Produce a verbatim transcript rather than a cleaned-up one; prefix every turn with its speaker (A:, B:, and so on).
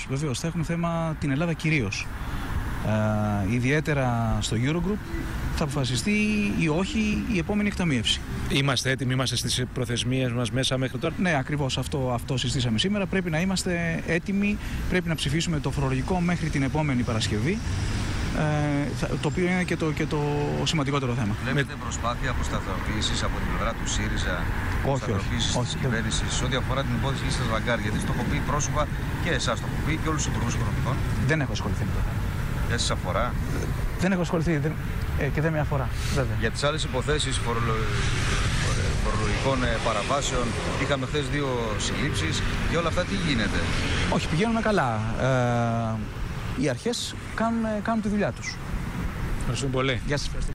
A: βεβαίως, βεβαίως. Θα έχουμε θέμα την Ελλάδα κυρίως. Ε, ιδιαίτερα στο Eurogroup θα αποφασιστεί ή όχι η επόμενη εκταμείευση.
B: Είμαστε έτοιμοι, είμαστε στις προθεσμίες μας μέσα μέχρι τώρα.
A: Ναι, ακριβώς αυτό, αυτό συζητήσαμε σήμερα. Πρέπει να είμαστε έτοιμοι, πρέπει να ψηφίσουμε το φορολογικό μέχρι την επόμενη Παρασκευή. Ε, το οποίο είναι και το, και το σημαντικότερο θέμα.
C: Βλέπετε προσπάθεια αποσταθεροποίησης από την πλευρά του ΣΥΡΙΖΑ, αποσταθεροποίησης της κυβέρνησης ό,τι αφορά την υπόθεση της Βαγκάρ? Γιατί στο έχω πει πρόσωπα και εσάς το έχω πει και όλους τους υπουργούς οικονομικών.
A: Δεν έχω ασχοληθεί με το θέμα.
C: Δεν σας αφορά?
A: Δεν έχω ασχοληθεί δεν, ε, και δεν με αφορά. Βέβαια.
C: Για τις άλλες υποθέσεις φορολο... φορολογικών παραβάσεων είχαμε χθες δύο συλλήψεις. Για όλα αυτά τι γίνεται?
A: Όχι, πηγαίνουμε καλά. Ε, οι αρχές κάνουν, κάνουν τη δουλειά τους.
B: Ευχαριστούμε πολύ.
A: Γεια σας.